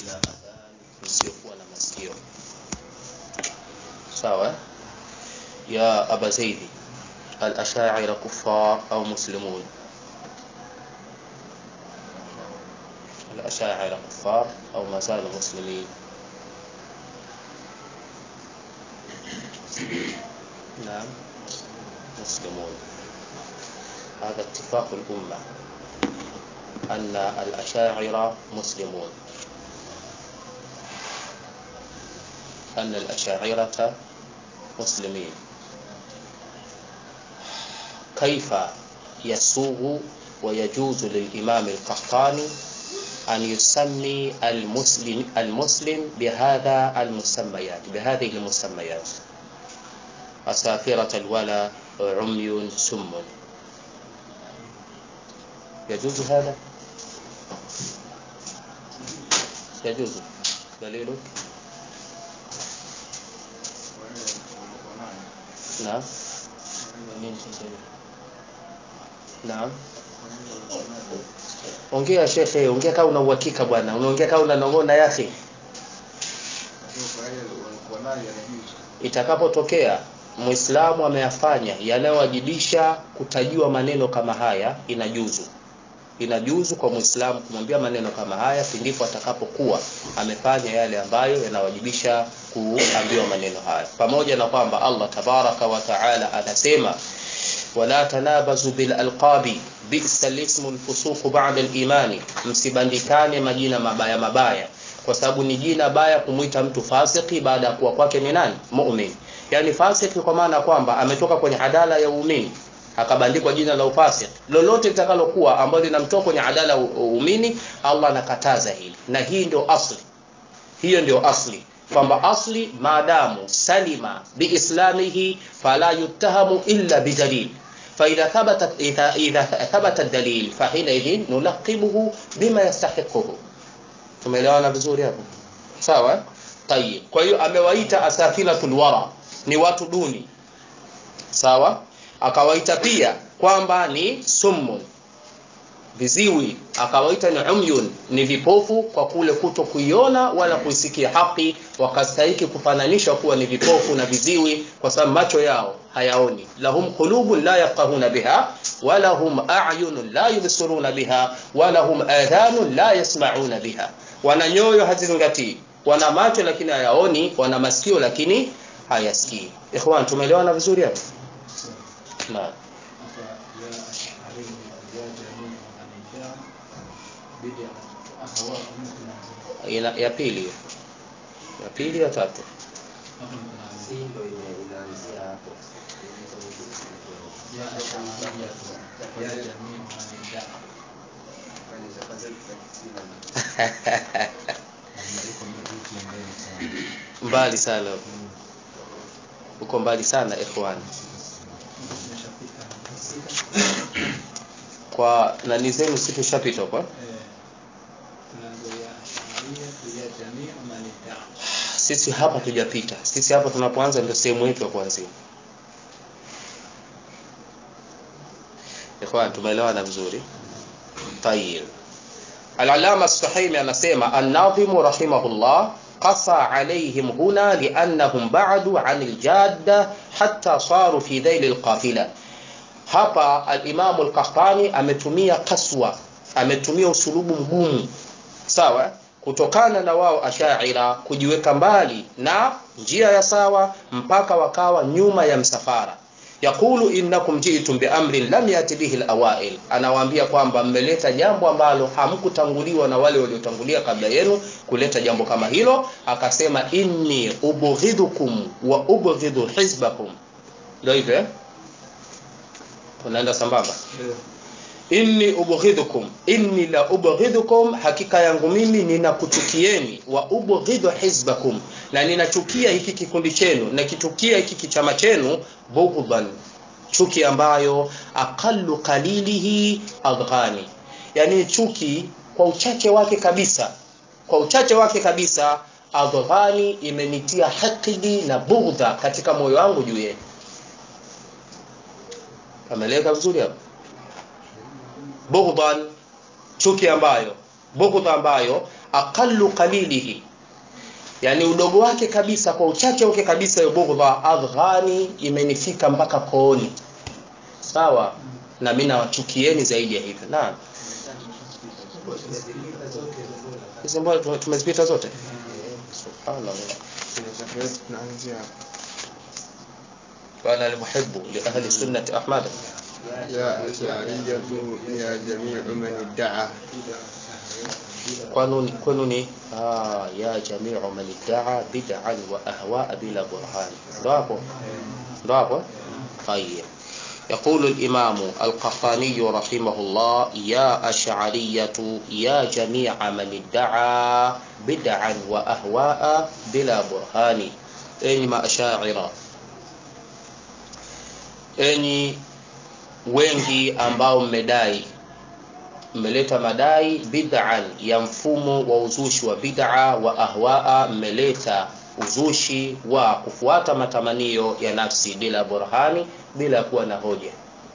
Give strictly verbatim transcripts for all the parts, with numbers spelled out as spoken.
na adhan msiokuwa na masikio. Sawa? Ya Aba Zaidi, al-Ash'ari kuffar au muslimun? Al-Ash'ari kuffar au mazalu muslimin? نعم مسلمون. هذا اتفاق الأمة أن الأشاعرة مسلمون، أن الأشاعرة مسلمين. كيف يسوغ ويجوز للإمام القحطاني أن يسمي المسلم المسلم بهذا المسميات بهذه المسميات؟ أسافرة الولا، عمي، سم. يجوز هذا؟ يجوز. دليل؟ نعم نعم. Ongea shekhe, ongea kama una uhakika bwana. Unaongea kama unanong'ona yake. Itakapotokea Muislamu ameyafanya yanayowajibisha kutajiwa maneno kama haya, inajuzu. Inajuzu kwa Muislamu kumwambia maneno kama haya ndipo atakapokuwa amefanya yale ambayo yanawajibisha kuambiwa maneno haya. Pamoja na kwamba Allah tabaraka wa taala anasema wala tanabazu bil alqabi bi'sal ismul fusuq ba'da al-imani, msibandikane majina mabaya mabaya, kwa sababu ni jina baya kumuita mtu fasiki baada ya kuwa kwake ni nani? Muumini. Yani fasiki kwa maana kwamba ametoka kwenye adala ya uumini akabandikwa jina la ufasiki. Lolote litakalokuwa ambalo linamtoa kwenye adala ya uumini, Allah anakataza hili. Na hii ndio asli. Hiyo ndio asli. Kwamba asli maadamu salima biislamihi fala yuttahamu illa bidalil. فإذا ثبت إذا إذا ثبت الدليل فحينئذ نلقبه بما يستحقه. Tumeelewana vizuri hapo? Sawa? Tayeb. Kwa hiyo amewaita asafinatul wara, ni watu duni. Sawa? Akawaita pia kwamba ni summun, viziwi. Akawaita ni umyun, ni vipofu kwa kule kuto kuiona wala kuisikia haki, wakastahiki kufananishwa kuwa ni vipofu na viziwi kwa sababu macho yao hayaoni. Lahum qulubun la yafqahuna biha wa lahum a'yunun la yubsiruna biha wa lahum adhanun la yasma'una biha. Wana nyoyo hazizingatii, wana macho lakini hayaoni, wana masikio lakini hayasikii. Ikhwan, tumeelewana vizuri hapo? Naam. Ina ya pili, ya pili ya tatu. Ndio inaanzia hapo. Ya jamii mbali sana, uko mbali sana ikhwan. Kwa nani zenu si tushapita kwa sisi hapa tujapita. Sisi hapa tunapoanza ndio sehemu yetu ya kuanzia. Ikhwan, tumeelewana vizuri? Tayeb. Al-Allama As-Suhaimi anasema an-Nadhim rahimahullah qasa alayhim huna li'annahum ba'du 'anil jadda hatta saru fi dhayl al-qafila. Hapa al-Imam al-Qahtani ametumia kaswa, ametumia usulubu mgumu. Sawa? Kutokana na wao Ash'ari kujiweka mbali na njia ya sawa mpaka wakawa nyuma ya msafara. Yakulu innakum ji'tum bi amrin lam yati bihi al-awail, anawaambia kwamba mmeleta jambo ambalo hamkutanguliwa na wale waliotangulia kabla yenu kuleta jambo kama hilo. Akasema inni ubghidukum wa ubghidu hizbakum. Ndio hivyo, tunaenda sambamba. Inni ubghidukum, inni la ubghidukum, hakika yangu mimi ninakuchukieni, wa ubghidu hizbakum, na ninachukia hiki kikundi chenu, na kitukia hiki chama chenu, bughdan, chuki ambayo aqallu qalilihi adghani, yani chuki kwa uchache wake kabisa, kwa uchache wake kabisa adghani, imenitia hakidi na bughdha katika moyo wangu juu yenu. Ameleka vizuri hapo. Bughdan, chuki ambayo, bughdha ambayo aqallu qalilihi, yani udogo wake kabisa, kwa uchache wake kabisa, yubughdha adghani, imenifika mpaka kooni. Sawa, na mimi nawachukieni zaidi ya hivyo. Naam, hizo mbona tumezipita zote? Subhanallah. tunaanzia وأنا المحب لأهل سنة أحمد يا أشعرية يا جميع من ادعى قانون قانوني آه يا جميع من ادعى بدعا وأهواء بلا برهان. ضابو ضابو طيب. يقول الإمام القحطاني رحمه الله: يا أشعرية يا جميع من ادعى بدعا وأهواء بلا برهان. أيما أشاعرة، enyi wengi ambao mmedai, mmeleta madai bid'an, ya mfumo wa uzushi wa bid'a, wa ahwaa, mmeleta uzushi wa kufuata matamanio ya nafsi bila burhani, bila kuwa na hoja.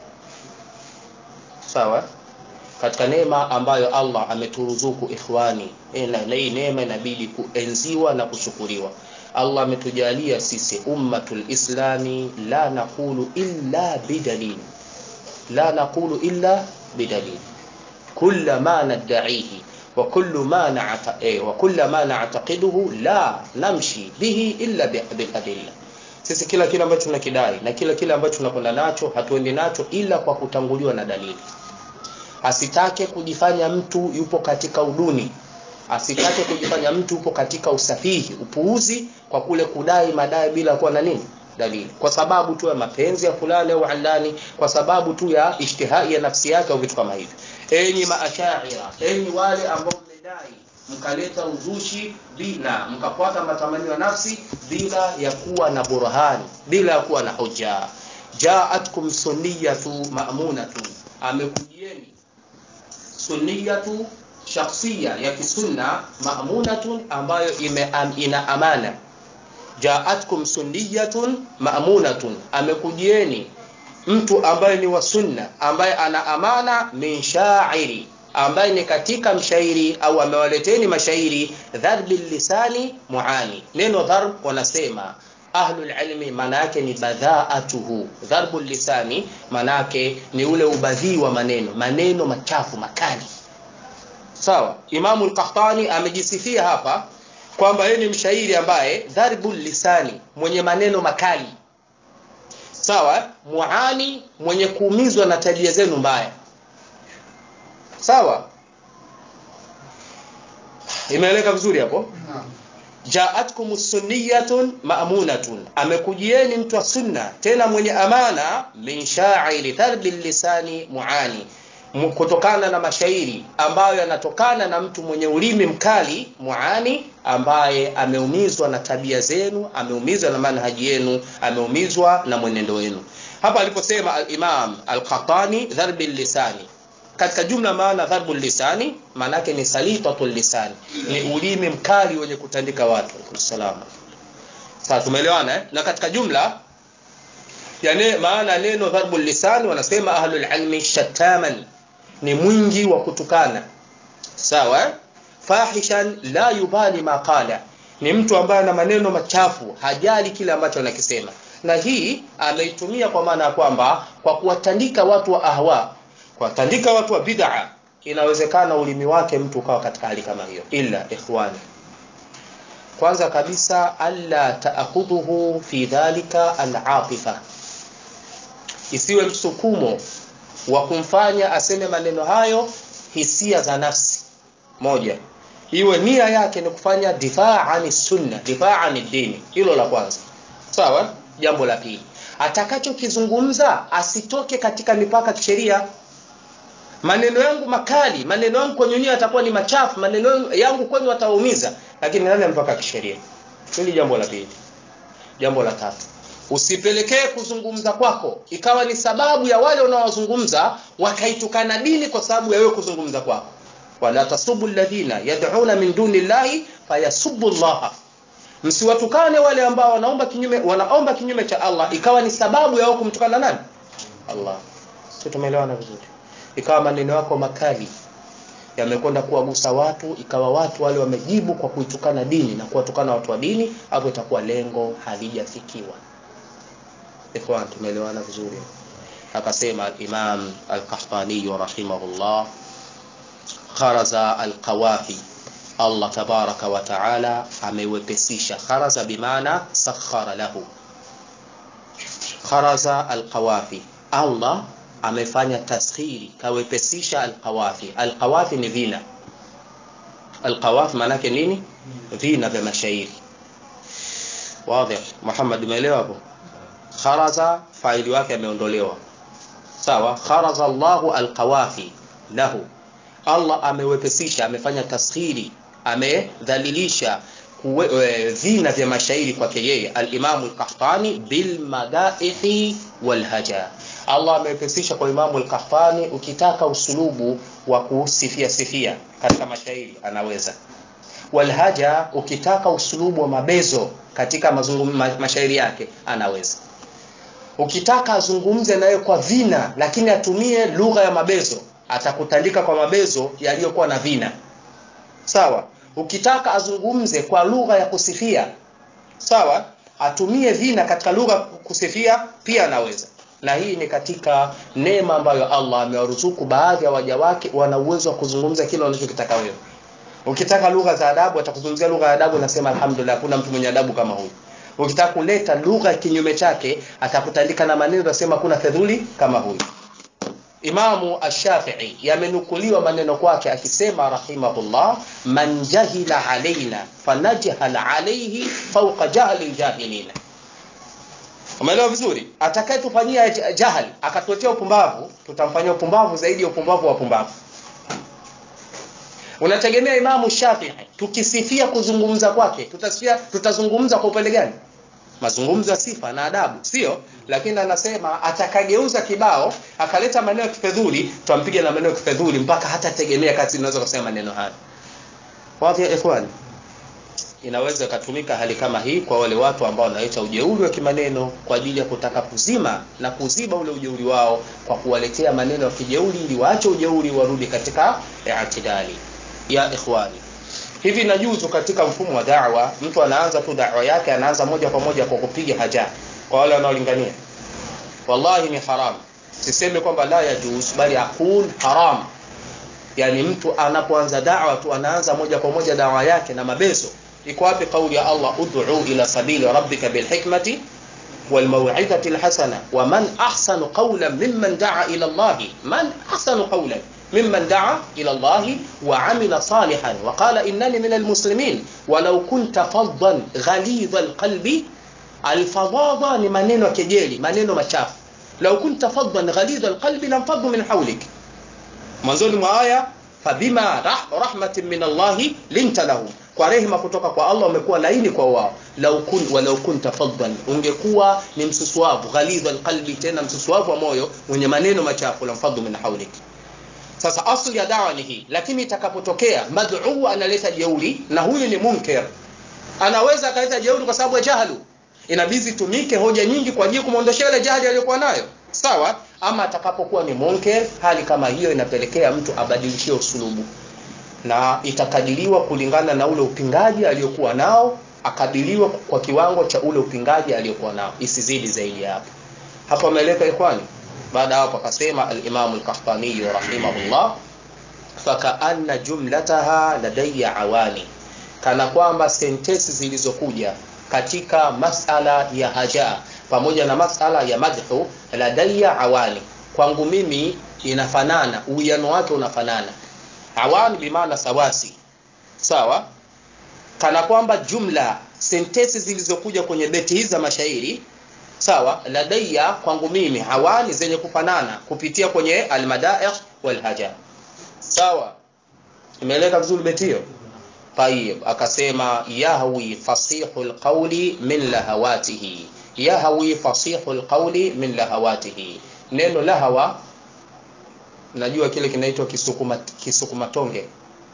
Sawa, katika neema ambayo Allah ameturuzuku ikhwani, na hii neema inabidi kuenziwa na kushukuriwa. Allah ametujalia sisi ummatul islami la naqulu illa bidalil, la naqulu illa bidalil, kulla ma nad'ihi wa kullu ma na'taqihi wa kullu ma na'taqiduhu la namshi bihi illa bil adilla. Sisi kila kile ambacho tunakidai na kila kile ambacho tunakwenda nacho hatuendi nacho ila kwa kutanguliwa na dalili. Asitake kujifanya mtu yupo katika uduni, asitake kujifanya mtu yupo katika usafihi, upuuzi, kwa kule kudai madai bila kuwa na nini, dalili, kwa sababu tu ya mapenzi ya fulani au alani, kwa sababu tu ya ijtihai ya nafsi yake au vitu kama hivi. Enyi maashaira, enyi wale ambao mmedai mkaleta uzushi bila mkafuata matamanio ya nafsi bila ya kuwa na burhani, bila ya kuwa na hoja. Ja'atkum sunniyatu ma'munatu, amekujieni sunniyatu shakhsia ya kisunna, ma'munatun, ambayo ime ina amana. Ja'atkum sunniyatun ma'munatun, amekujieni mtu ambaye ni wa sunna, ambaye ana amana, min sha'iri, ambaye ni katika mshairi, au amewaleteni mashairi, dharbil lisani muani. Neno dharb wanasema ahlul ilmi maana yake ni badhaatuhu. Dharbul lisani maana yake ni ule ubadhi wa maneno, maneno machafu makali. Sawa, Imamu al-Qahtani amejisifia hapa kwamba yeye ni mshairi ambaye dharbul lisani, mwenye maneno makali. Sawa, muani, mwenye kuumizwa na tabia zenu mbaya. Sawa, imeeleka vizuri hapo? Naam. Ja'atkum sunniyatun ma'munatun, amekujieni mtu wa sunna tena mwenye amana, min sha'iri dharbil lisani muani, kutokana na mashairi ambayo yanatokana na mtu mwenye ulimi mkali, muani, ambaye ameumizwa na tabia zenu, ameumizwa na manhaji yenu, ameumizwa na mwenendo wenu. Hapa aliposema al-Imam al-Qahtani dharbil lisani, katika jumla maana dharbul lisani maana yake ni salitatul lisani, ni ulimi mkali wenye kutandika watu. Salama, sasa tumeelewana eh? Na katika jumla yani maana neno dharbul lisani wanasema ahlul ilmi shataman, ni mwingi wa kutukana. Sawa, fahishan la yubali ma qala, ni mtu ambaye ana maneno machafu, hajali kile ambacho anakisema. Na hii ameitumia kwa maana kwamba kwa kuwatandika watu wa ahwa, kwa tandika watu wa bid'a, inawezekana ulimi wake mtu ukawa katika hali kama hiyo. Illa ikhwani, kwanza kabisa alla ta'khudhuhu fi dhalika al-aatifa, isiwe msukumo wa kumfanya aseme maneno hayo hisia za nafsi. Moja, iwe nia yake ni kufanya difa'ani sunna, difa'ani dini. Hilo la kwanza. Sawa. Jambo la pili, atakachokizungumza asitoke katika mipaka ya sheria. Maneno yangu makali, maneno yangu kwenye nyinyi atakuwa ni machafu, maneno yangu kwenu wataumiza, lakini nani mpaka kisheria. Hili jambo la pili. Jambo la tatu, usipelekee kuzungumza kwako ikawa ni sababu ya wale unaowazungumza wakaitukana dini kwa sababu ya wewe kuzungumza kwako. Wala tasubbu alladhina yad'una min dunillahi fayasubbu Allah, msiwatukane wale ambao wanaomba kinyume wanaomba kinyume cha Allah ikawa ni sababu ya wao kumtukana nani? Allah. Sio, tumeelewana vizuri? Ikawa maneno yako makali, yamekwenda kuwagusa watu, ikawa watu wale wamejibu kwa kuitukana dini na kuwatukana watu wa dini, hapo itakuwa lengo halijafikiwa. Ikhwan, tumeelewana vizuri? Akasema Imam Al-Qahtani rahimahullah, kharaza al-qawafi, Allah tabaraka wa taala amewepesisha. Kharaza bimaana sakhara lahu. Kharaza al-qawafi, Allah amefanya taskhiri, kawepesisha al-qawafi. Al-qawafi ni vina. Al-qawafi maana yake nini? Vina vya mashairi. Wazi? Muhammad, umeelewa hapo? Kharaza faili wake ameondolewa. Sawa? Kharaza Allahu al-qawafi lahu, Allah amewepesisha, amefanya taskhiri, amedhalilisha vina vya mashairi kwake yeye al-Imam al-Qahtani bil madaihi wal haja. Allah amewepesisha kwa Imam al-Qahtani, ukitaka usulubu wa kusifia sifia katika mashairi anaweza. Wal haja, ukitaka usulubu wa mabezo katika mazungumzo mashairi yake anaweza. Ukitaka azungumze naye kwa vina lakini atumie lugha ya mabezo, atakutandika kwa mabezo yaliyokuwa na vina. Sawa? Ukitaka azungumze kwa lugha ya kusifia, sawa, atumie vina katika lugha kusifia pia anaweza. Na hii ni katika neema ambayo Allah amewaruzuku baadhi ya waja wake, wana uwezo wa kuzungumza kile wanachokitaka wewe. Ukitaka lugha za adabu, atakuzungumzia lugha ya adabu, nasema alhamdulillah, kuna mtu mwenye adabu kama huyu. Ukitaka kuleta lugha kinyume chake, atakutandika na maneno, nasema kuna fedhuli kama huyu. Imamu Ash-Shafi'i yamenukuliwa maneno kwake akisema rahimahullah, man jahila alaina fanajhal alayhi fawqa jahli aljahilina. Umeelewa vizuri? Atakayetufanyia jahali akatuletea upumbavu, tutamfanyia upumbavu zaidi ya upumbavu wa upumbavu. Unategemea Imamu Shafi'i tukisifia kuzungumza kwake, tutasifia tutazungumza kwa upande gani? Mazungumzo ya sifa na adabu, sio? Lakini anasema atakageuza kibao akaleta maneno ya kifedhuli, tutampiga na maneno ya kifedhuli mpaka hata tegemea kati tunaweza kusema maneno haya. Wazi ya ikhwan? Inaweza kutumika hali kama hii kwa wale watu ambao wanaita ujeuri wa kimaneno kwa ajili ya kutaka kuzima na kuziba ule ujeuri wao kwa kuwaletea maneno ya kijeuri ili waache ujeuri warudi katika i'tidali. Ya ikhwani, hivi inajuzu katika mfumo wa da'wa, mtu anaanza tu da'wa yake, anaanza moja kwa moja kwa kupiga haja kwa wale wanaolingania? Wallahi ni haram. Siseme kwamba la yajuz, bali aqul haram. Yani mtu anapoanza da'wa tu anaanza moja kwa moja da'wa yake na mabezo. Iko wapi kauli ya Allah, ud'u ila sabili rabbika bil hikmati wal maw'izati al hasana wa man ahsanu qawlan mimman da'a ila Allah? Man ahsanu qawlan ممن دعا إلى الله وعمل صالحا وقال إنني من المسلمين ولو كنت فظا غليظ القلب. الفظاظة ni maneno kejeli, maneno machafu. لو كنت فظا غليظ القلب لانفضوا من حولك. mwanzoni mwa aya, fabima rahmatin min Allah linta lahum, kwa rehema kutoka kwa Allah umekuwa laini kwa wao. Law kun walau kunta faddan, ungekuwa ni msusuavu, ghalidh alqalbi, tena msusuavu wa moyo, mwenye maneno machafu, lamfaddu min hawlik. Sasa asli ya dawa ni hii, lakini itakapotokea mad'u analeta jeuri na huyu ni munkar, anaweza akaleta jeuri kwa sababu ya jahlu, inabidi tumike hoja nyingi kwa ajili kumuondoshia ile jahili aliyokuwa nayo, sawa? Ama atakapokuwa ni munkar, hali kama hiyo inapelekea mtu abadilishie usulubu na itakadiriwa kulingana na ule upingaji aliyokuwa nao, akadiriwa kwa kiwango cha ule upingaji aliyokuwa nao, isizidi zaidi hapo. Hapo ameeleka ikhwani. Baada hapo akasema al-Imam al-Qahtani rahimahullah, fakaanna jumlataha ladayya awani, kana kwamba sentensi zilizokuja katika masala ya haja pamoja na masala ya madhu, ladayya awani, kwangu mimi inafanana, uwiano wake unafanana. Awani bimaana sawasi, sawa? Kana kwamba jumla sentensi zilizokuja kwenye beti hizi za mashairi, sawa, ladayya kwangu mimi hawani zenye kufanana kupitia kwenye almadaih wal haja, sawa? Imeeleka vizuri beti hiyo? Tayeb, akasema yahwi fasihul qawli min lahawatihi, yahwi fasihul qawli min lahawatihi. Neno lahawa najua kile kinaitwa kisukuma kisukuma tonge,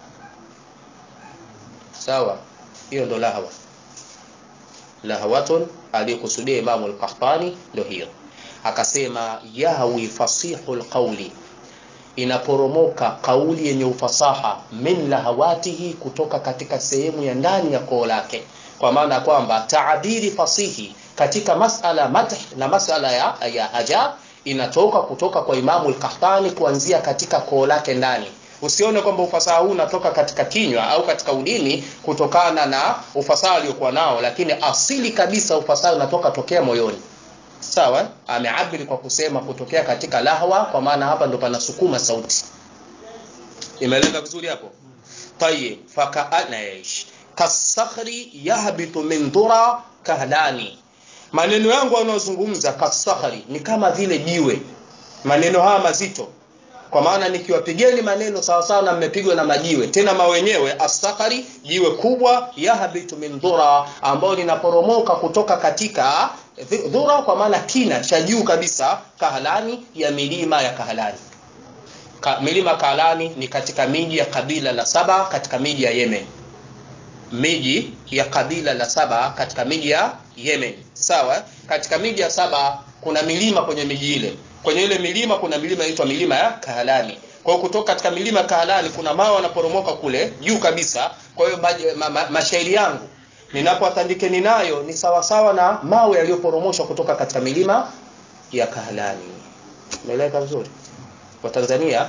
sawa? Hiyo ndo lahawa. Lahawatun alikusudia Imam al-Qahtani ndio hiyo. Akasema yahwi fasihul qawli, inaporomoka kauli yenye ufasaha min lahawatihi, kutoka katika sehemu ya ndani ya koo lake, kwa maana kwamba taabiri fasihi katika masala madh na masala ya, ya haja inatoka kutoka kwa Imamu al-Qahtani kuanzia katika koo lake ndani. Usione kwamba ufasaha huu unatoka katika kinywa au katika ulimi kutokana na ufasaha aliokuwa nao, lakini asili kabisa ufasaha unatoka tokea moyoni. Sawa? Ameabiri kwa kusema kutokea katika lahwa, kwa maana hapa ndo panasukuma sauti. Imeeleka vizuri hapo? Tayyib, fakaana ish kasakhri yahbitu min dhura kahlani. Maneno yangu yanayozungumza kasakhri ni kama vile jiwe. Maneno haya mazito, kwa maana nikiwapigeni maneno sawa sawa na mmepigwa na majiwe, tena mawenyewe asakhri, jiwe kubwa, yahbitu min dhura, ambao linaporomoka kutoka katika dhura, kwa maana kina cha juu kabisa, kahlani, ya milima ya Kahlani. Ka, milima Kahlani ni katika miji ya kabila la saba katika miji ya Yemen. Miji ya kabila la saba katika miji ya Yemen. Sawa? Katika miji ya saba kuna milima kwenye miji ile. Kwenye ile milima kuna milima inaitwa milima ya Kahlani. Kwa hiyo kutoka katika milima Kahlani kuna mawe yanaporomoka kule juu kabisa. Kwa hiyo ma, ma, mashairi yangu ninapowatandikeni nayo ni sawa sawa na mawe yaliyoporomoshwa kutoka katika milima ya Kahlani. Umeeleka vizuri? Kwa Tanzania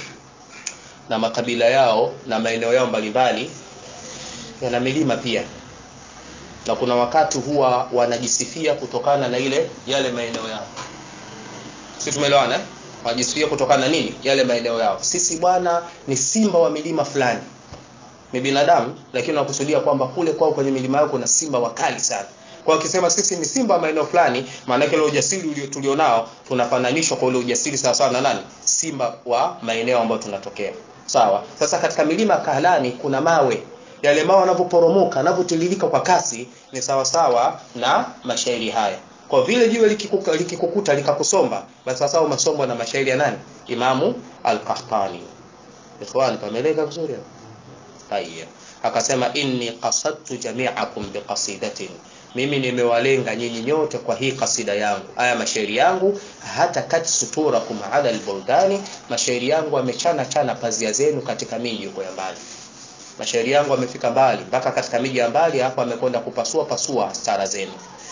na makabila yao na maeneo yao mbalimbali yana milima pia, na kuna wakati huwa wanajisifia kutokana na ile yale maeneo yao. Sisi tumeelewana eh? Wanajisifia kutokana na nini? Yale maeneo yao. Sisi bwana ni simba wa milima fulani. Ni binadamu, lakini wanakusudia kwamba kule kwao kwenye milima yao kuna simba wakali sana. Kwa ukisema sisi ni simba wa maeneo fulani, maana yake ile ujasiri ulio tulionao tunafananishwa kwa ule ujasiri sawa sawa na nani? Simba wa maeneo ambayo tunatokea. Sawa? Sasa katika milima ya Kahlani kuna mawe. Yale mawe yanapoporomoka, yanapotililika kwa kasi, ni sawa sawa na mashairi haya. Kwa vile jiwe likikukuta likikukuta likakusomba, basi sasa umesombwa na mashairi ya nani? Imamu al-Qahtani. Ikhwan, pameleka vizuri hapo? Tayeb. Akasema inni qasadtu jami'akum biqasidatin, mimi nimewalenga nyinyi nyote kwa hii kasida yangu. Haya mashairi yangu, hata kat suturakum ala al-buldani, mashairi yangu amechana chana pazia zenu katika miji huko ya mbali. Mashairi yangu amefika mbali mpaka katika miji ya mbali, hapo amekwenda kupasua pasua stara zenu.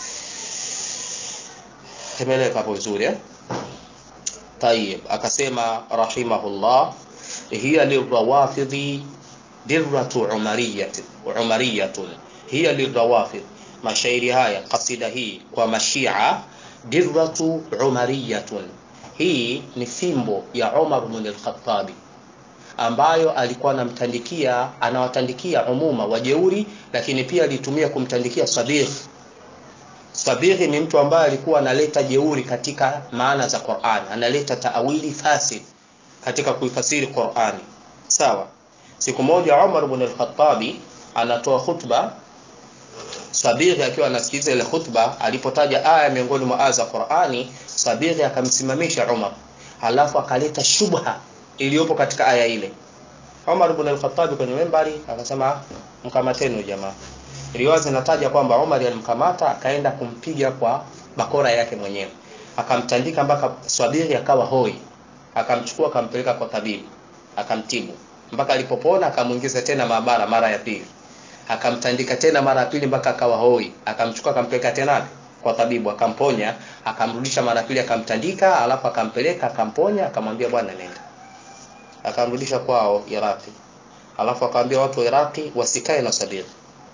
Tumeeleka hapo vizuri eh? Tayeb. Akasema rahimahullah, hiya lirawafidhi dirratu umariyat umariyatun, hiya lirawafidh, mashairi haya kasida hii kwa mashia, dirratu umariyatun, hii ni fimbo ya Umar ibn al-Khattab ambayo alikuwa anamtandikia anawatandikia umuma wajeuri, lakini pia alitumia kumtandikia Sabigh. Sabigh ni mtu ambaye alikuwa analeta jeuri katika maana za Qur'an, analeta taawili fasid katika kuifasiri Qur'ani. Sawa? Siku moja Umar ibn al-Khattab anatoa khutba, Sabigh akiwa anasikiza ile khutba, alipotaja aya miongoni mwa aya za Qur'ani, Sabigh akamsimamisha Umar, halafu akaleta shubha iliyopo katika aya ile. Umar ibn al-Khattab kwenye membari akasema, mkamateni jamaa. Riwaya zinataja kwamba Umar alimkamata akaenda kumpiga kwa bakora yake mwenyewe, akamtandika mpaka Sabigh akawa hoi, akamchukua akampeleka kwa tabibu, akamtibu mpaka alipopona, akamuingiza tena maabara mara ya pili, akamtandika tena mara ya pili mpaka akawa hoi, akamchukua akampeleka tena kwa tabibu, akamponya, akamrudisha mara ya pili, akamtandika, alafu akampeleka, akamponya, akamwambia bwana nenda, akamrudisha kwao Iraki. Alafu akamwambia watu wa Iraki wasikae na Sabigh.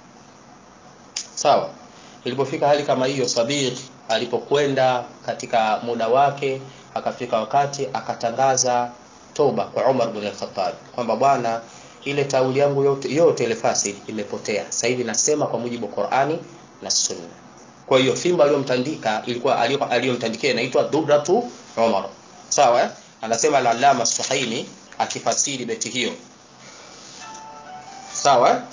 Sawa? Ilipofika hali kama hiyo, Sabigh alipokwenda katika muda wake, akafika wakati akatangaza toba kwa Umar ibn al-Khattab kwamba bwana, ile tauli yangu yote yote ile fasid imepotea. Sasa hivi nasema kwa mujibu wa Qur'ani na Sunna. Kwa hiyo fimba aliyomtandika ilikuwa aliyomtandikia inaitwa Dubratu Umar. Sawa? Anasema al-Allama as-Suhaimi akifasiri beti hiyo. Sawa?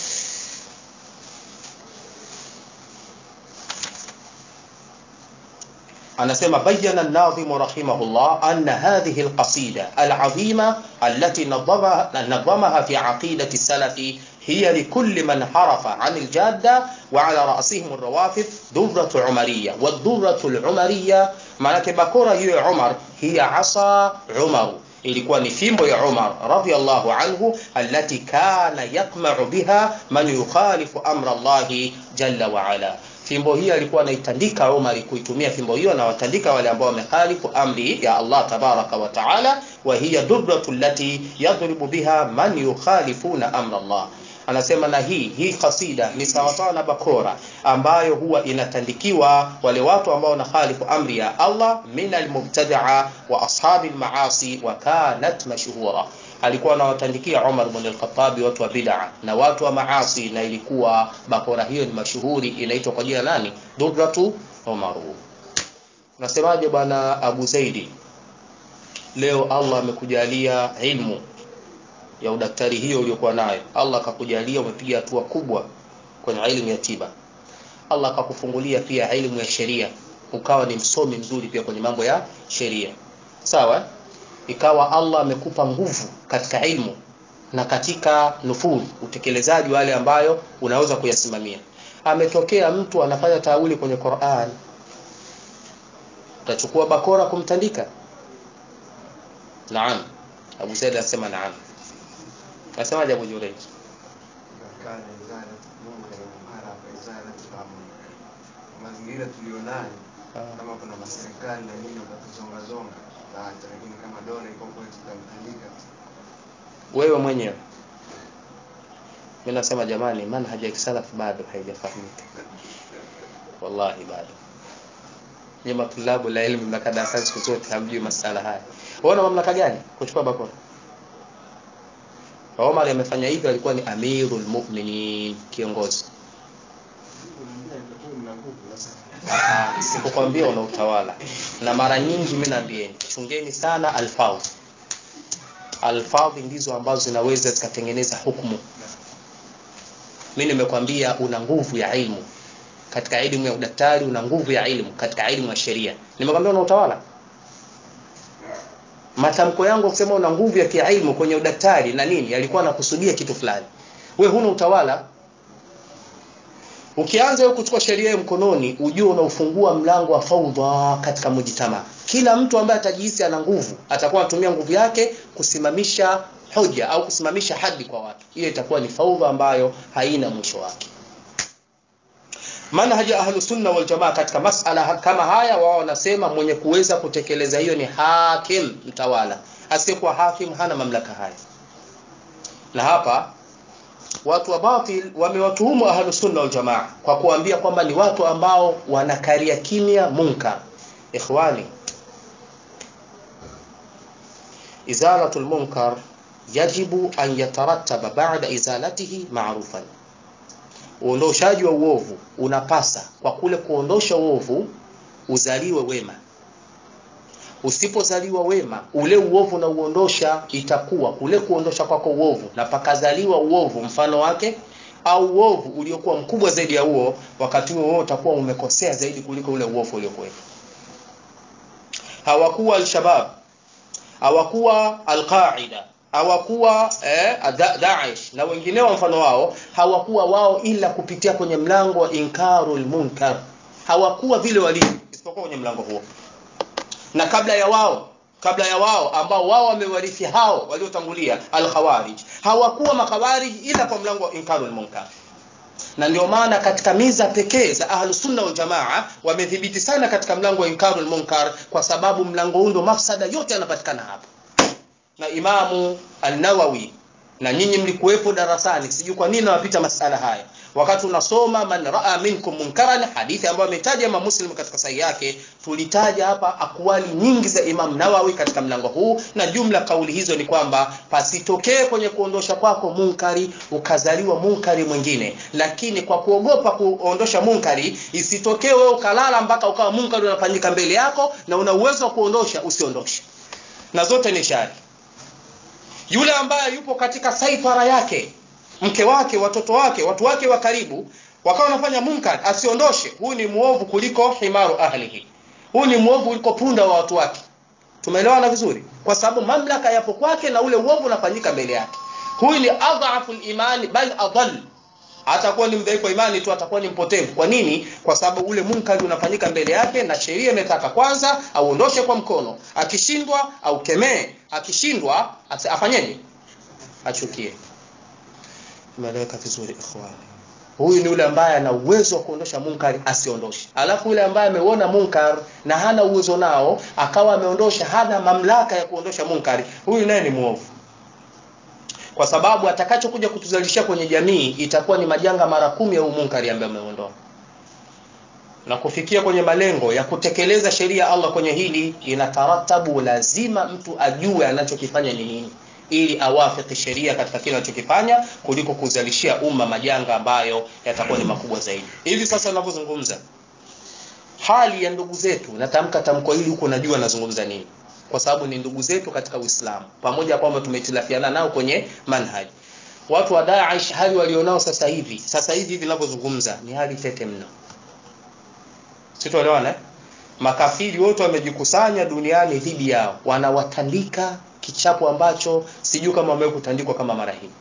anasema bayyana an-nadhim rahimahullah anna hadhihi al-qasida al-'azima allati nadhamaha nadhamaha fi 'aqidati salafi hiya likulli man harafa 'an al-jadda wa 'ala ra'sihim ar-rawafid durratu umariyya wa durratu al-umariyya, maana bakora hiyo Umar hiya asa Umar, ilikuwa ni fimbo ya Umar radhiyallahu anhu allati kana yakma'u biha man yukhalifu amra Allah jalla wa ala. Fimbo hii alikuwa anaitandika Umar kuitumia fimbo hiyo na watandika wale ambao wamekhalifu amri ya Allah tabaraka wa taala, wa hiya dubratu allati yadribu biha man yukhalifuna amra Allah. Anasema na hii hii kasida ni sawasawa na bakora ambayo huwa inatandikiwa wale watu ambao wanakhalifu amri ya Allah min almubtadi'a wa ashabi almaasi, wa kanat mashhura. Alikuwa anawatandikia Umar ibn al-Khattab watu wa bid'a na watu wa maasi, na ilikuwa bakora hiyo ni mashuhuri, inaitwa kwa jina nani? Dubratu Umar. Nasemaje bwana Abu Zaidi, leo Allah amekujalia ilmu ya udaktari hiyo uliyokuwa nayo, Allah akakujalia umepiga hatua kubwa kwenye elimu ya tiba, Allah akakufungulia pia elimu ya sheria, ukawa ni msomi mzuri pia kwenye mambo ya sheria, sawa? Ikawa Allah amekupa nguvu katika ilmu na katika nufuru utekelezaji wale ambayo unaweza kuyasimamia. Ametokea mtu anafanya taawili kwenye Qur'an, utachukua bakora kumtandika? Naam. Abu Said anasema naam. Nasema Abu Jureij kana izana Mungu na mara kwa izana tutamu mazingira tulionayo, kama kuna maserikali na nini watatuzonga zonga, lakini kama dola iko kwa tutamtandika. Wewe mwenyewe, mimi nasema jamani, manhaja ya salaf bado haijafahamika, wallahi bado. Ni matulabu la elimu na kadasa siku zote hamjui masala haya. Unaona mamlaka gani kuchukua bakora? Umar amefanya hivyo, alikuwa ni amirul mu'minin, kiongozi. Sikukwambia una utawala, na mara nyingi mimi naambieni chungeni sana alfadh. Alfadh ndizo ambazo zinaweza zikatengeneza hukumu. Mimi nimekwambia una nguvu ya ilmu katika elimu ya udaktari, una nguvu ya ilmu katika elimu ya sheria. Nimekwambia una utawala. Matamko yangu kusema una nguvu ya kiilmu kwenye udaktari na nini, alikuwa anakusudia kitu fulani. Wewe huna utawala. Ukianza wewe kuchukua sheria mkononi, ujue unaufungua mlango wa faudha katika mujtama. Kila mtu ambaye atajihisi ana nguvu atakuwa anatumia nguvu yake kusimamisha hoja au kusimamisha hadi kwa watu. Hiyo itakuwa ni faudha ambayo haina mwisho wake. Manhaja ahlus sunna wal jamaa katika masala kama haya, wao wanasema mwenye kuweza kutekeleza hiyo ni hakim, mtawala. Asiyekuwa hakim hana mamlaka haya. Na hapa watu wa batil wamewatuhumu ahlus sunna wal jamaa kwa kuambia kwamba ni watu ambao wanakaria kimya munkar. Ikhwani, izalatul munkar yajibu an yatarattaba ba'da izalatihi ma'rufan. Uondoshaji wa uovu unapasa kwa kule kuondosha uovu uzaliwe wema. Usipozaliwa wema, ule uovu na uondosha itakuwa kule kuondosha kwako uovu na pakazaliwa uovu mfano wake, au uovu uliokuwa mkubwa zaidi ya huo, wakati huo utakuwa umekosea zaidi kuliko ule uovu uliokuwa. Hawakuwa al-Shabab, hawakuwa al-Qaida, hawakuwa eh, Daesh na wengineo mfano wao, hawakuwa wao ila kupitia kwenye mlango wa inkarul munkar. Hawakuwa vile walivyo isipokuwa kwenye mlango huo. Na kabla ya wao, kabla ya wao ambao wao wamewarithi hao waliotangulia al-Khawarij, hawakuwa makhawarij ila kwa mlango wa inkarul munkar. Na ndio maana katika miza pekee za ahlus sunna wal jamaa wamedhibiti sana katika mlango wa inkarul munkar, kwa sababu mlango huo ndio mafsada yote yanapatikana hapa. Na Imamu An-Nawawi, na nyinyi mlikuwepo darasani, sijui kwa nini nawapita masala haya, wakati unasoma man raa minkum munkaran, hadithi ambayo ametaja Imam Muslim katika sahihi yake, tulitaja hapa akwali nyingi za Imam Nawawi katika mlango huu, na jumla kauli hizo ni kwamba pasitokee kwenye kuondosha kwako munkari ukazaliwa munkari mwingine, lakini kwa kuogopa kuondosha munkari isitokee wewe ukalala mpaka ukawa munkari unafanyika mbele yako na una uwezo wa kuondosha, usiondoshe. Na zote ni shari. Yule ambaye yupo katika saitara yake, mke wake, watoto wake, watu wake wa karibu, wakawa wanafanya munkar, asiondoshe, huyu ni muovu kuliko himaru ahlihi. Huyu ni muovu kuliko punda wa watu wake. Tumeelewana vizuri? Kwa sababu mamlaka yapo kwake na ule uovu unafanyika mbele yake. Huyu ni adhaful imani bal adall. Atakuwa ni mdhaifu imani tu, atakuwa ni mpotevu. Kwa nini? Kwa sababu ule munkari unafanyika mbele yake na sheria imetaka kwanza auondoshe kwa mkono. Akishindwa au kemee, akishindwa afanyeje? Achukie. Tumeeleweka vizuri ikhwan. Huyu ni yule ambaye ana uwezo wa kuondosha munkari asiondoshe. Alafu yule ambaye ameona munkar na hana uwezo nao akawa ameondosha, hana mamlaka ya kuondosha munkari, huyu naye ni muovu. Kwa sababu atakachokuja kutuzalishia kwenye jamii itakuwa ni majanga mara kumi ya munkari ambaye ameondoa. Na kufikia kwenye malengo ya kutekeleza sheria Allah kwenye hili, inataratabu lazima mtu ajue anachokifanya ni nini, ili awafiki sheria katika kile anachokifanya, kuliko kuzalishia umma majanga ambayo yatakuwa ni makubwa zaidi. Hivi sasa ninapozungumza hali ya ndugu zetu, natamka tamko hili huko najua nazungumza nini, kwa sababu ni ndugu zetu katika Uislamu, pamoja kwamba tumehitilafiana nao kwenye manhaj. Watu wa Daesh hali walionao sasa hivi, sasa hivi hivi ninapozungumza ni hali tete mno. Sitoelewana? Makafiri wote wamejikusanya duniani dhidi yao, wanawatandika kichapo ambacho sijui kama wamewahi kutandikwa kama mara hii.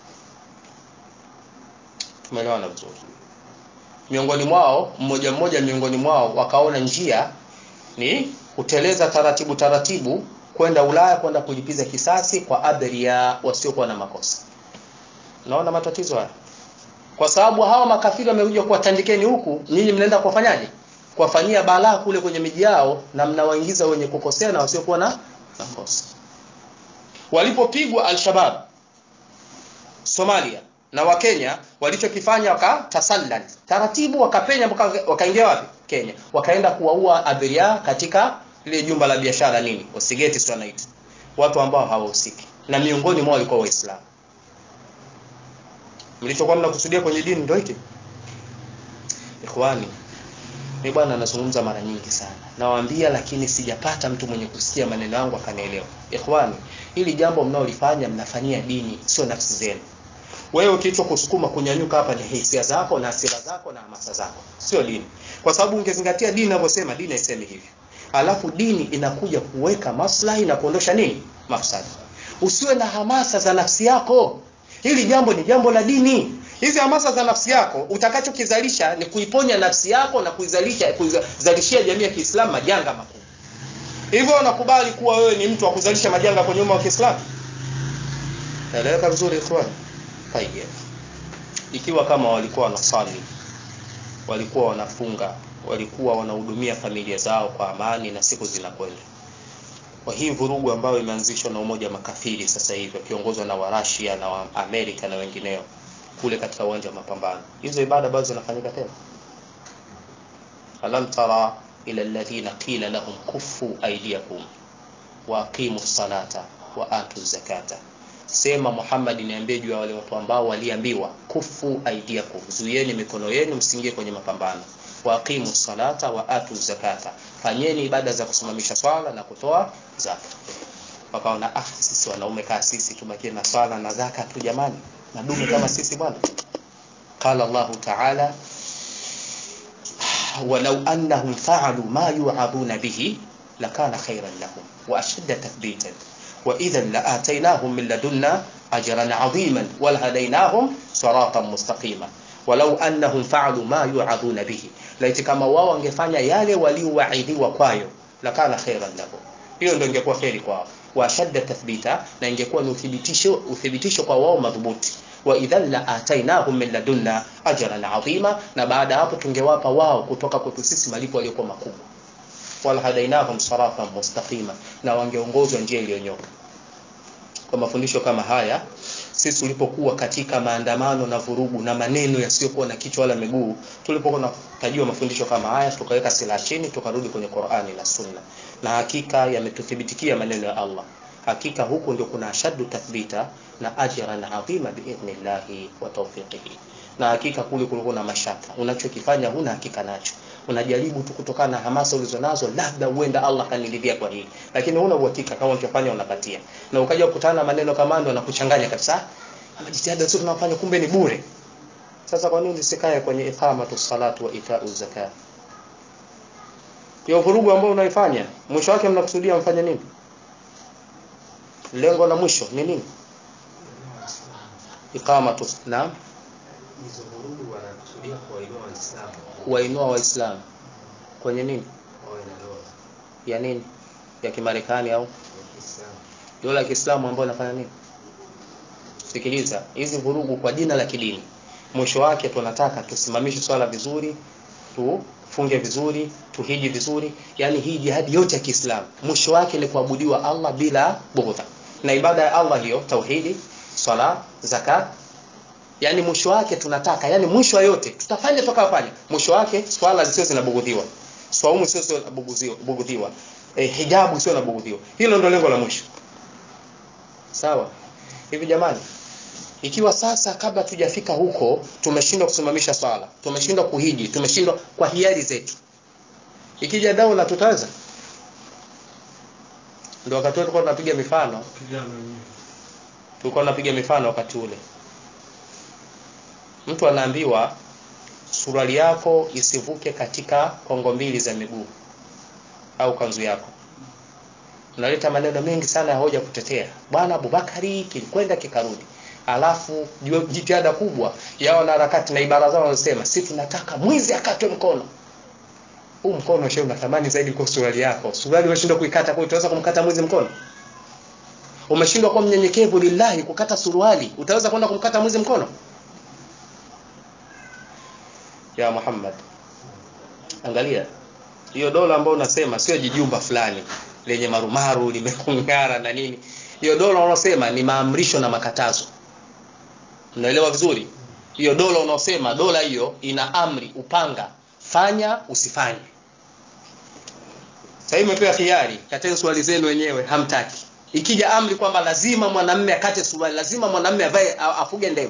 Tumeelewana vizuri? Miongoni mwao, mmoja mmoja miongoni mwao wakaona njia ni kuteleza taratibu taratibu kwenda Ulaya, kwenda kulipiza kisasi kwa abiria wasiokuwa na makosa. Naona matatizo haya. Kwa sababu hawa makafiri wamekuja kuwatandikeni huku, nyinyi mnaenda kufanyaje? Kuwafanyia balaa kule kwenye miji yao, na mnawaingiza wenye kukosea na wasiokuwa na makosa. Walipopigwa al-Shabaab Somalia na Wakenya, walichokifanya wakatasallal taratibu, wakapenya wakaingia wapi? Kenya. Wakaenda kuwaua abiria katika ile jumba la biashara nini, Osigeti Swanaiti, watu ambao hawahusiki, na miongoni mwao walikuwa Waislamu. Mlichokuwa mnakusudia kwenye dini ndio hiki. Ikhwani, ni bwana nazungumza mara nyingi sana, nawaambia, lakini sijapata mtu mwenye kusikia maneno yangu akanielewa. Ikhwani, hili jambo mnaolifanya mnafanyia dini, sio nafsi zenu. Wewe ukiitwa kusukuma kunyanyuka hapa ni hisia zako na hasira zako na hamasa zako, sio dini. Kwa sababu ungezingatia dini inavyosema, dini haisemi hivi. Alafu dini inakuja kuweka maslahi na kuondosha nini? Mafsada. Usiwe na hamasa za nafsi yako. Hili jambo ni jambo la dini. Hizi hamasa za nafsi yako utakachokizalisha ni kuiponya nafsi yako na kuizalisha kuizalishia jamii ya Kiislamu majanga makubwa. Hivyo unakubali kuwa wewe ni mtu wa kuzalisha majanga kwenye umma wa Kiislamu? Eleweka vizuri ikhwan. Tayeb. Ikiwa kama walikuwa wanasali, walikuwa wanafunga, walikuwa wanahudumia familia zao kwa amani na siku zinakwenda, kwa hii vurugu ambayo imeanzishwa na umoja makafiri sasa hivi kiongozwa na wa Russia na wa Amerika na wengineo kule katika uwanja wa mapambano, hizo ibada bado zinafanyika tena? Alam tara ila alladhina qila lahum kuffu aydiyakum wa aqimus salata wa atuz zakata. Sema Muhammad, niambie juu ya wale watu ambao waliambiwa kufu aidiakum, zuieni mikono yenu msingie kwenye mapambano, wa aqimus salata wa atuz zakata, fanyeni ibada za kusimamisha swala na kutoa zaka. Wakaona ah, sisi wanaume kaa sisi tubakie na swala na zaka tu jamani, na dume kama sisi bwana. Qala Allah Ta'ala, walau annahum fa'alu ma yu'aduna bihi lakana khayran lahum wa ashadda tathbitan wa idhan la'ataynahum min ladunna ajran 'aziman wal hadaynahum siratan mustaqima. Walau annahum fa'alu ma yu'aduna bihi, laiti kama wao wangefanya yale waliowaidhiwa kwayo, lakana khairan lahum, hiyo ndio ingekuwa khairi kwao, wa shadda tathbita, na ingekuwa ni uthibitisho uthibitisho kwa wao madhubuti. Wa idhan la'ataynahum min ladunna ajran 'azima, na baada hapo tungewapa wao kutoka kwetu sisi malipo yaliyokuwa makubwa. Wal hadainahum siratan mustaqima, na wangeongozwa njia iliyonyoka. Kwa mafundisho kama haya, sisi tulipokuwa katika maandamano na vurugu na maneno yasiyokuwa na kichwa wala miguu, tulipokuwa tunajua mafundisho kama haya, tukaweka silaha chini, tukarudi kwenye Qur'ani na Sunna, na hakika yametuthibitikia maneno ya Allah. Hakika huko ndio kuna ashaddu tathbita na ajran adhima biidhnillahi wa tawfiqihi. Na hakika kule kulikuwa na mashaka, unachokifanya huna hakika nacho, unajaribu tu kutokana na hamasa ulizonazo, labda uenda Allah kanilidhia kwa hili, lakini huna uhakika kama unachofanya unapatia, na ukaja kukutana na maneno kama ndo anakuchanganya kabisa, ama jitihada zote tunafanya kumbe ni bure. Sasa kwa nini usikae kwenye iqamatu salatu wa ita'u zakat? Hiyo vurugu ambayo unaifanya mwisho wake mnakusudia mfanye nini? Lengo la mwisho ni nini? Iqamatu, naam, hizo vurugu wanakusudia kuwainua Waislamu. Kuwainua Waislamu kwenye nini? Wawe na dola Ya nini? Ya Kimarekani au ya Kiislamu. dola ya Kiislamu ambayo inafanya nini? Sikiliza, hizi vurugu kwa jina la kidini, mwisho wake tunataka tusimamishe swala vizuri, tufunge vizuri, tuhiji vizuri. Yani hii jihadi yote ya Kiislamu mwisho wake ni kuabudiwa Allah bila bughudha. Na ibada ya Allah hiyo tauhidi, swala, zakat. Yani mwisho wake tunataka, yani mwisho yote tutafanya tukafanya, mwisho wake swala zisio zinabughudhiwa, swaumu sio zinabughudhiwa, eh, hijabu sio zinabughudhiwa. Hilo ndio lengo la mwisho. Sawa? Hivi jamani, ikiwa sasa kabla tujafika huko tumeshindwa kusimamisha swala, tumeshindwa kuhiji, tumeshindwa kwa hiari zetu, ikija daula tutaweza? Ndio wakati tulikuwa tunapiga mifano, tulikuwa tunapiga mifano wakati ule. Mtu anaambiwa suruali yako isivuke katika kongo mbili za miguu au kanzu yako. Unaleta maneno mengi sana ya hoja kutetea. Bwana Abubakari kilikwenda kikarudi. Alafu jitihada kubwa ya wanaharakati na ibara zao wanasema sisi tunataka mwizi akatwe mkono. Huu mkono shehe unatamani zaidi kwa suruali yako. Suruali unashindwa kuikata, kwa utaweza kumkata mwizi mkono? Umeshindwa kwa mnyenyekevu lillahi kukata suruali, utaweza kwenda kumkata mwizi mkono? Ya Muhammad, angalia hiyo dola ambayo unasema sio jijumba fulani lenye marumaru limekungara na nini. Hiyo dola unasema ni maamrisho na makatazo. Unaelewa vizuri? Hiyo dola unaosema dola hiyo ina amri, upanga, fanya usifanye. Sasa imepewa khiari, kateni swali zenu wenyewe, hamtaki. Ikija amri kwamba lazima mwanamume akate suruali, lazima mwanamume avae afuge ndevu,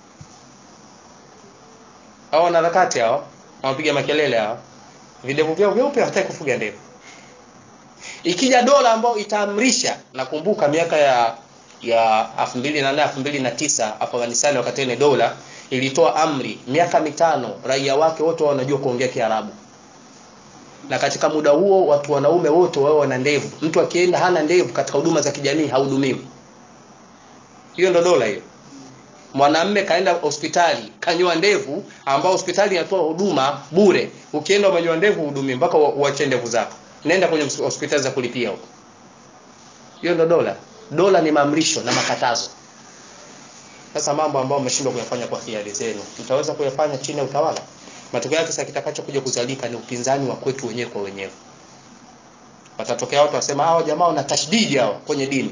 hao wanaharakati hao wanapiga makelele hao, videvu vyao vyeupe hataki kufuga ndevu. Ikija dola ambayo itaamrisha, nakumbuka miaka ya ya elfu mbili na nane elfu mbili na tisa Afghanistan, wakati ile dola ilitoa amri miaka mitano raia wake wote wanajua kuongea Kiarabu, na katika muda huo watu wanaume wote wao wana ndevu. Mtu akienda hana ndevu katika huduma za kijamii haudumiwi. Hiyo ndo dola hiyo. Mwanamume kaenda hospitali kanyoa ndevu, ambao hospitali inatoa huduma bure. Ukienda umenyoa ndevu hudumi mpaka uache ndevu zako, nenda kwenye hospitali za kulipia huko. Hiyo ndo dola. Dola ni maamrisho na makatazo. Sasa mambo ambayo umeshindwa kuyafanya kwa hiari zenu, mtaweza kuyafanya chini ya utawala? Matokeo yake sasa kitakacho kuja kuzalika ni upinzani wa kwetu wenyewe kwa wenyewe. Watatokea watu wasema hao jamaa wana tashdidi hao kwenye dini,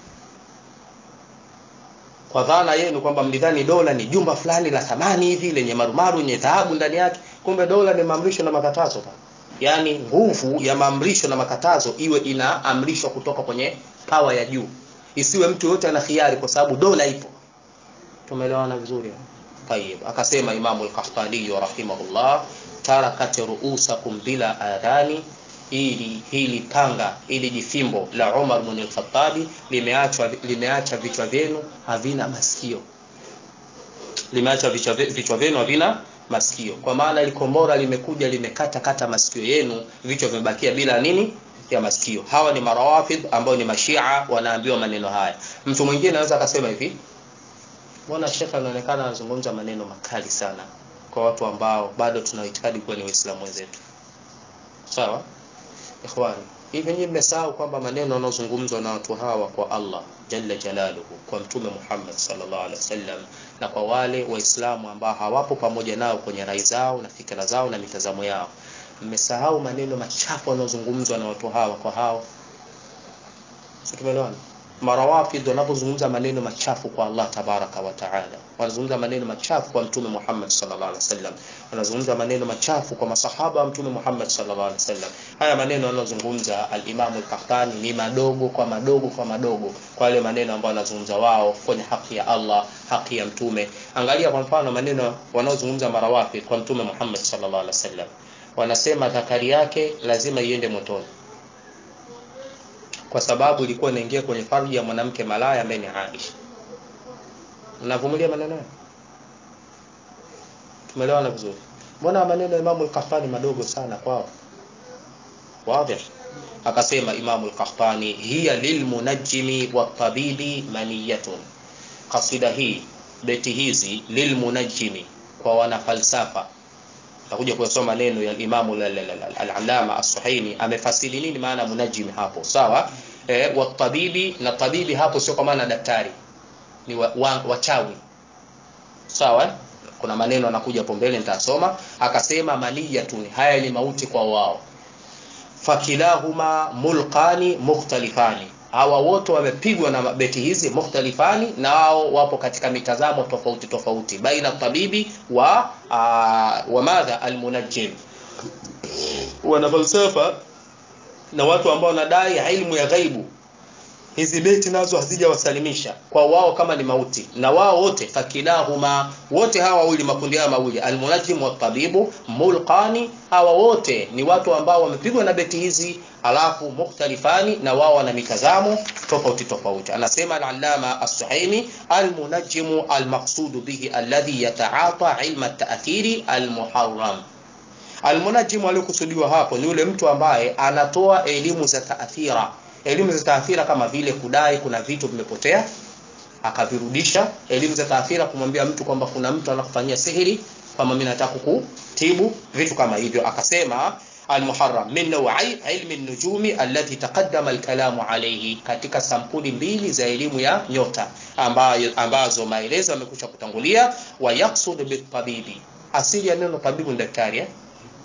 kwa dhana yenu kwamba mlidhani dola ni jumba fulani la thamani hivi lenye marumaru yenye dhahabu ndani yake. Kumbe dola ni maamrisho na makatazo. Yaani nguvu ya maamrisho na makatazo iwe inaamrishwa kutoka kwenye power ya juu, isiwe mtu yote ana khiari, kwa sababu dola ipo. Tumeelewana vizuri? Tayeb. Akasema Imam al-Qahtani rahimahullah, tarakat ru'usakum bila adhani, ili hili panga ili jifimbo la Umar ibn al-Khattab limeachwa limeacha vichwa vyenu havina masikio. Limeacha vichwa vichwa vyenu havina masikio, kwa maana likombora limekuja limekata kata masikio yenu, vichwa vimebakia bila nini ya masikio. Hawa ni marawafid ambao ni mashia, wanaambiwa maneno haya. Mtu mwingine anaweza akasema hivi, mbona shekha anaonekana anazungumza maneno makali sana kwa watu ambao bado tunaitikadi kuwa ni waislamu wenzetu. Sawa ikhwani, hivi nyinyi mmesahau kwamba maneno yanayozungumzwa na watu hawa kwa Allah jalla jalaluhu, kwa mtume Muhammad sallallahu alaihi wasallam, na kwa wale waislamu ambao hawapo pamoja nao kwenye rai zao na fikra zao na mitazamo yao, mmesahau maneno machafu yanayozungumzwa na watu hawa kwa hao. Tumeelewana? Marawafid wanapozungumza maneno machafu kwa Allah tabaraka wa taala, wanazungumza maneno machafu kwa mtume Muhammad sallallahu alaihi wasallam, wanazungumza maneno machafu kwa masahaba wa mtume Muhammad sallallahu alaihi wasallam. Haya maneno yanayozungumza al-Imam al-Qahtani ni madogo kwa madogo kwa madogo kwa wale maneno ambayo wanazungumza wao kwenye haki ya Allah, haki ya mtume. Angalia kwa mfano maneno wanaozungumza marawafid kwa mtume Muhammad sallallahu alaihi wasallam, wanasema zakari yake lazima iende motoni kwa sababu ilikuwa inaingia kwenye farji ya mwanamke malaya ambaye ni Aisha. Unavumilia maneno haya? Tumeelewana vizuri? Mbona maneno ya Imam al-Qahtani madogo sana kwao? Wazi. Akasema Imam al-Qahtani, hiya lilmunajjimi wat-tabibi maniyatun. Kasida hii beti hizi lilmunajjimi, kwa wana falsafa. Takuja kusoma neno ya Imam al-Allama as-Suhaimi amefasiri nini maana munajjim hapo, sawa. Eh, wa tabibi, na tabibi hapo sio kwa maana daktari, ni wachawi wa, wa sawa. Kuna maneno anakuja hapo mbele nitasoma. Akasema maniyatun, haya ni mauti kwa wao. Fakilahuma mulqani mukhtalifani, hawa wote wamepigwa na beti hizi mukhtalifani, na wao wapo katika mitazamo tofauti tofauti baina tabibi wa uh, wa madha almunajjim. Wana falsafa na watu ambao wanadai ilmu ya ghaibu, hizi beti nazo hazijawasalimisha kwa wao kama ni mauti, na wao wote fakilahuma, wote hawa wawili, makundi haya mawili almunajjim wa tabibu mulqani, hawa wote ni watu ambao wamepigwa na beti hizi, alafu mukhtalifani, na wao wana mitazamo tofauti tofauti. Anasema al-Allama as-Suhaimi almunajjimu almaqsudu bihi alladhi yata'ata ilma at-ta'thiri almuharram. Almunajjimu alikusudiwa hapo ni yule mtu ambaye anatoa elimu za taathira, elimu za taathira kama vile kudai kuna vitu vimepotea akavirudisha, elimu za taathira kumwambia mtu kwamba kuna mtu anakufanyia sihiri kama mimi nataka kukutibu, vitu kama hivyo. Akasema al-muharram min naw'i ilmi an-nujumi allati taqaddama al-kalamu alayhi, katika sampuli mbili za elimu ya nyota ambayo ambazo maelezo yamekwisha kutangulia. Wa yaqsud bit-tabibi, asili ya neno tabibu ni daktari eh?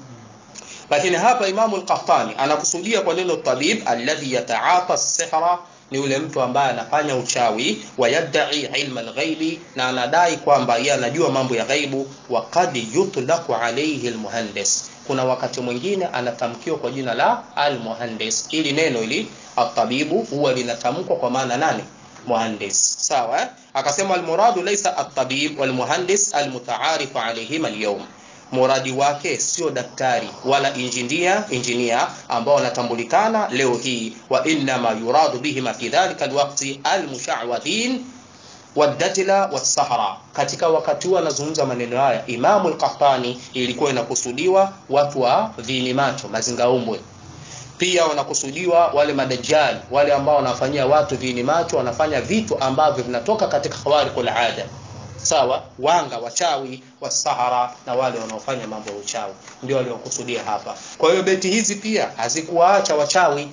Lakini hapa Imam al-Qahtani anakusudia kwa neno tabib alladhi yata'ata as-sihra, ni yule mtu ambaye anafanya uchawi, wa yad'i ilma al-ghaibi, na anadai kwamba yeye anajua mambo ya ghaibu. Wa qad yutlaqu alayhi al-muhandis, kuna wakati mwingine anatamkiwa kwa jina la al-muhandis. Ili neno ili at-tabibu huwa linatamkwa kwa maana nani? Muhandis, sawa. Akasema al-muradu laysa at-tabib wal-muhandis al-muta'arif alayhima al-yawm, muradi wake sio daktari wala engineer engineer ambao wanatambulikana leo hii. Wa inna ma yuradu bihima fi dhalika alwaqti almusha'wadin wadajla was-sahra, katika wakati huo anazungumza maneno haya Imam al-Qahtani, ilikuwa inakusudiwa watu wa dhini macho mazingaumbwe, pia wanakusudiwa wale madajjal, wale ambao wanafanyia watu dhini macho, wanafanya vitu ambavyo vinatoka katika khawariqul aada, sawa, wanga, wachawi, wasahara, na wale wanaofanya mambo ya uchawi, ndio waliokusudia hapa. Kwa hiyo beti hizi pia hazikuwaacha wachawi,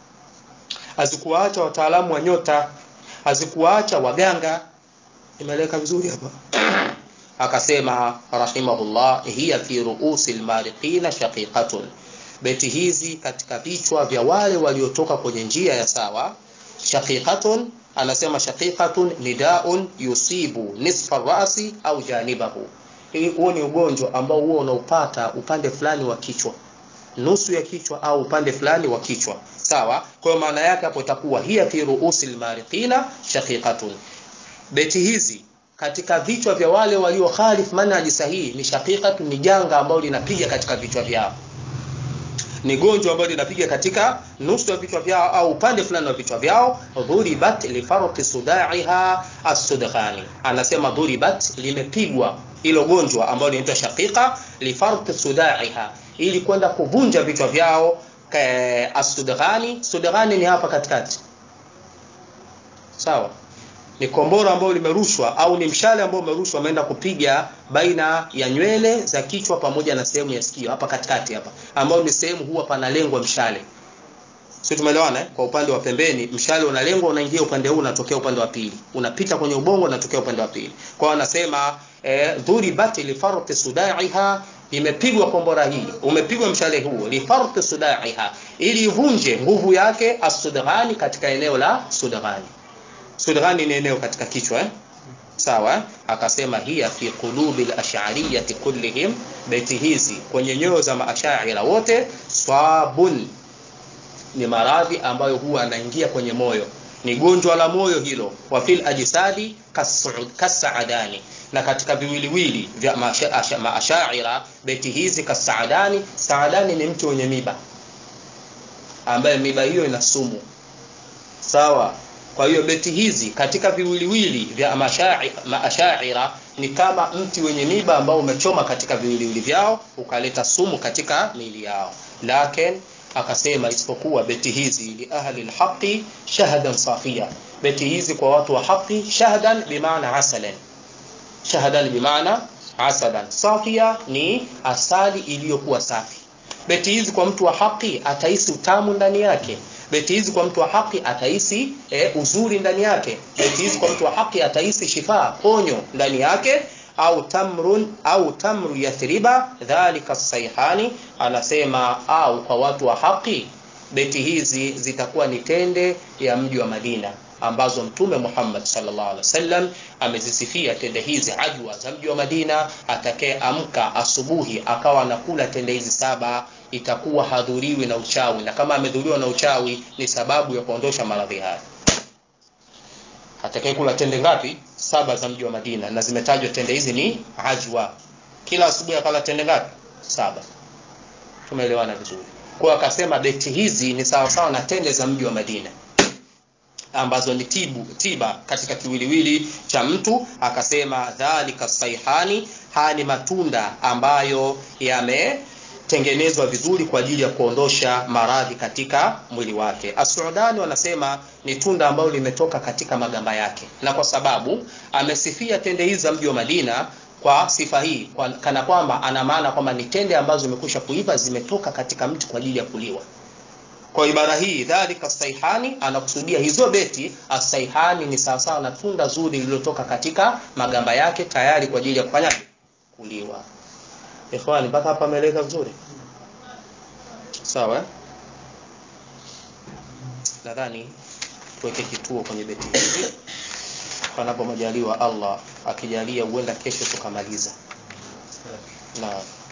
hazikuwaacha wataalamu wa nyota, hazikuwaacha waganga. Imeleka vizuri hapa. Akasema rahimahullah, hiya fi ru'usil mariqina shaqiqatun, beti hizi katika vichwa vya wale waliotoka kwenye njia ya sawa. Shaqiqatun, anasema shaqiqatun nidaun yusibu nisfa rasi au janibahu, huo ni ugonjwa ambao huo unaupata upande fulani wa kichwa, nusu ya kichwa au upande fulani wa kichwa, sawa. Kwa maana yake hapo itakuwa hiya fi ru'usil mariqina shaqiqatun, beti hizi katika vichwa vya wale walio khalif manhaji sahihi ni shaqiqatun, ni janga ambalo linapiga katika vichwa vyao, ni gonjwa ambalo linapiga katika nusu ya vichwa vyao au upande fulani wa vichwa vyao. Dhuribat li farqi sudaiha as-sudghani, anasema dhuribat, limepigwa ilo gonjwa ambalo linaitwa shaqiqa, li farqi sudaiha, ili kwenda kuvunja vichwa vyao. As-sudghani, sudghani ni hapa katikati, sawa, ni kombora ambao limerushwa au ni mshale ambao umerushwa umeenda kupiga baina ya nywele za kichwa pamoja na sehemu ya sikio hapa katikati hapa, ambao ni sehemu huwa panalengwa mshale. Sio, tumeelewana eh? Kwa upande wa pembeni mshale unalengwa, unaingia upande huu, unatokea upande wa pili, unapita kwenye ubongo, unatokea upande wa pili. Kwa anasema eh, dhuribat li farqi sudaiha, imepigwa kombora hii, umepigwa mshale huo, li farqi sudaiha, ili ivunje nguvu yake as-sudghani, katika eneo la sudghani. Sudghani ni eneo katika kichwa eh? Sawa. Akasema hiya fi qulubil ash'ariyyati kullihim, beti hizi kwenye nyoyo za maashaira wote. Swabun, ni maradhi ambayo huwa anaingia kwenye moyo, ni gonjwa la moyo hilo. Wa fil ajsadi kasaadani, na katika viwiliwili vya maashaira beti hizi kasaadani. Saadani ni mtu mwenye miba, ambaye miba hiyo ina sumu, sawa. Kwa hiyo beti hizi katika viwiliwili vya maashaira ni kama mti wenye miba ambao umechoma katika viwiliwili vyao ukaleta sumu katika miili yao. Lakini akasema isipokuwa beti hizi li ahli alhaqi shahadan safia, beti hizi kwa watu wa haki, shahadan bimaana asalan, shahadan bimaana asadan, safia ni asali iliyokuwa safi. Beti hizi kwa mtu wa haki atahisi utamu ndani yake. Beti hizi kwa mtu wa haki atahisi e, uzuri ndani yake. Beti hizi kwa mtu wa haki atahisi shifa, ponyo ndani yake. Au tamrun au tamru yathriba dhalika sayhani, anasema au kwa watu wa haki beti hizi zitakuwa ni tende ya mji wa Madina ambazo Mtume Muhammad sallallahu alaihi wasallam amezisifia tende hizi ajwa za mji wa Madina. Atakaye amka asubuhi akawa anakula tende hizi saba itakuwa hadhuriwi na uchawi, na kama amedhuriwa na uchawi ni sababu ya kuondosha maradhi haya. Atakaye kula tende ngapi? Saba za mji wa Madina, na zimetajwa tende hizi ni ajwa. Kila asubuhi akala tende ngapi? Saba. Tumeelewana vizuri. Kwa akasema beti hizi ni sawa sawa na tende za mji wa Madina ambazo ni tibu tiba katika kiwiliwili cha mtu. Akasema dhalika sayhani, haya ni matunda ambayo yametengenezwa vizuri kwa ajili ya kuondosha maradhi katika mwili wake. As-Suudani wanasema ni tunda ambalo limetoka katika magamba yake, na kwa sababu amesifia tende hizi za mji wa Madina kwa sifa hii, kwa, kana kwamba ana maana kwamba ni tende ambazo zimekwisha kuiva, zimetoka katika mti kwa ajili ya kuliwa. Kwa ibara hii dhalika sayhani anakusudia hizo beti. As-sayhani ni sawa sawa na tunda zuri lililotoka katika magamba yake tayari kwa ajili ya kufanya kuliwa. Ikhwani, mpaka hapa ameeleka vizuri? Sawa? Nadhani tuweke kituo kwenye beti hizi. Panapo majaliwa Allah akijalia huenda kesho tukamaliza. Na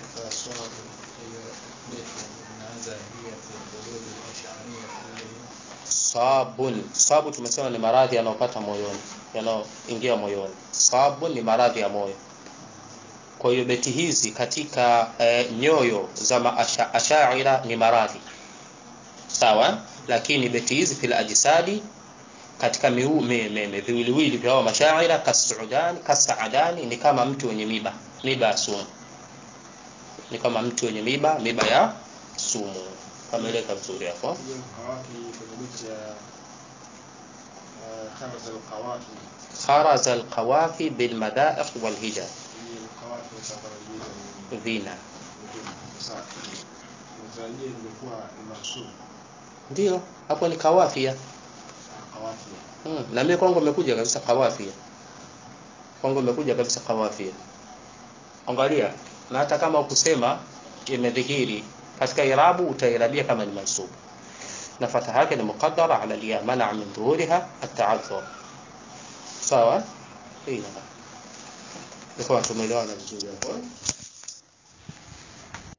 sabun, sabu tumesema ni maradhi yanayopata moyoni, yanayoingia moyoni. Sabun ni maradhi ya moyo. Kwa hiyo beti hizi katika e, nyoyo za Ash'ari ni maradhi. Sawa? Lakini beti hizi fil ajsadi katika miu meme viwiliwili vya Ash'ari kasuudani kasaadani ni kama mtu wenye miba, miba ya sumu. Ni kama mtu wenye miba, miba ya sumu. Kameleka vizuri hapo. خرز القوافي بالمدائح والهجا vina ndio hapo ni kawafia. Hmm. Na mimi kwangu imekuja kabisa kawafia. Kwangu imekuja kabisa kawafia. Angalia, na hata kama ukusema imedhihiri katika irabu utairabia kama ni mansub, na fataha yake ni muqaddara ala al-ya mana min dhuhuriha at-ta'azzur. Sawa? Hii ndio. Ndio tumeelewana vizuri hapo.